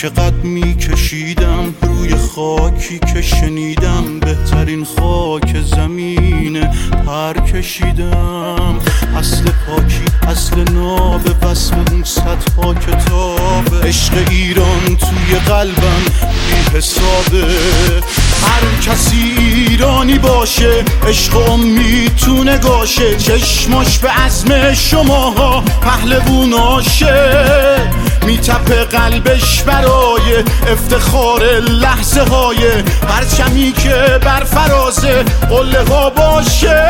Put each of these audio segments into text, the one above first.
چقدر میکشیدم روی خاکی که شنیدم بهترین خاک زمینه، پر کشیدم. اصل پاکی اصل ناب وصف اون صدها کتاب. عشق ایران توی قلبم بی حسابه. هر کسی ایرانی باشه عشق میتونه گاشه. چشماش به عزم شماها پهلووناشه. میتپه قلبش برای افتخار لحظه های پرچمی که بر فراز قله ها باشه.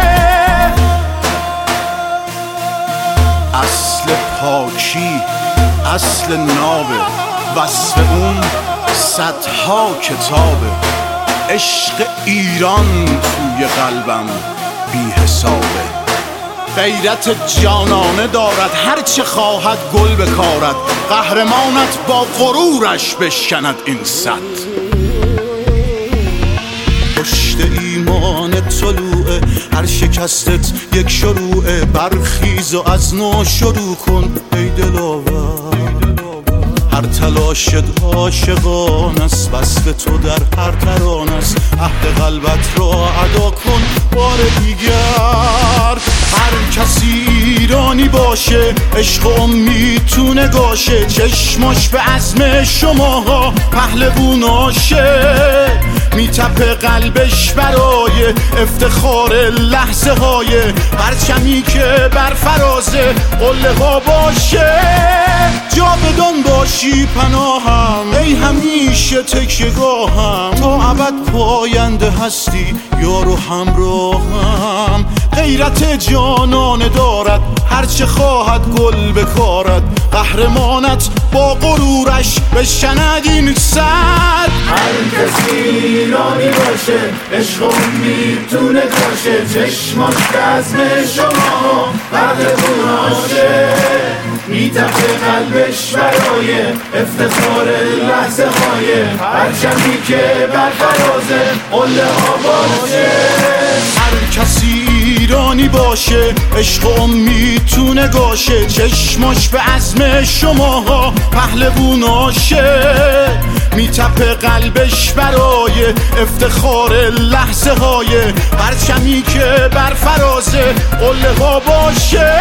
اصل پاکی اصل نابه، وصف اون صدها کتابه. عشق ایران توی قلبم بی حسابه. غیرت جانانه دارد هرچه خواهد گل بکارد. قهرمانت با غرورش بشکند این سد. پشت ایمان طلوعه هر شکستت یک شروعه. برخیز و از نو شروع کن ای دلاور. هر تلاشت عاشقان است، وصل تو در هر تران است. عهد قلبت را ادا کن بار دیگر. هر کسی ایرانی باشه عشق میتونه گاشه. چشماش به عزم شماها پهلووناشه. میتپه قلبش برای افتخار لحظه های پرچمی که بر فراز قله ها باشه. جاودان باشی پناهم ای همیشه تکیه‌گاهم. تا ابد پاینده هستی یار و همراهم. غیرت جانانه دارد هرچه خواهد گل بکارد. قهرمانت با غرورش بشکند این سد. هر کسی ایرانی باشه عشق میتونه کاشه. چشماش به عزم شما پهلووناشه. میتپه قلبش برای افتخار لحظه های پرچمی که بر فراز قله ها باشه. هر کسی ایرانی باشه عشق میتونه گاشه. چشماش به عزم شماها پهلووناشه. میتپه قلبش برای افتخار لحظه های پرچمی که بر فراز قله ها باشه.